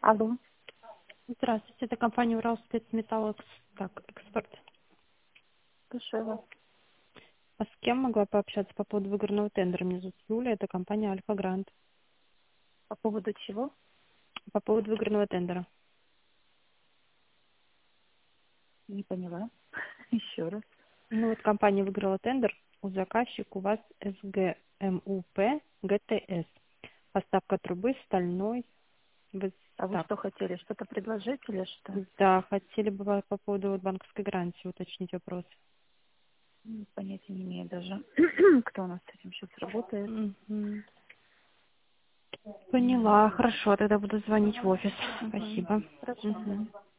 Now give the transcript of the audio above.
Алло, Здравствуйте, это компания Уралспецметалл Экспорт. слушаю вас. А с кем могла пообщаться по поводу выигранного тендера? Меня зовут Юля, это компания Альфа Грант. По поводу чего? По поводу выигранного тендера. Не поняла. Еще раз. Ну вот компания выиграла тендер, у заказчика у вас СГМУП ГТС. Поставка трубы стальной. А вы Так, что хотели? Что-то предложить или что? да, хотели бы вас по поводу вот банковской гарантии уточнить вопрос. Понятия не имею даже, кто у нас с этим сейчас работает. Мгм. Поняла, хорошо, тогда буду звонить в офис. Угу. Спасибо. Хорошо. Мгм.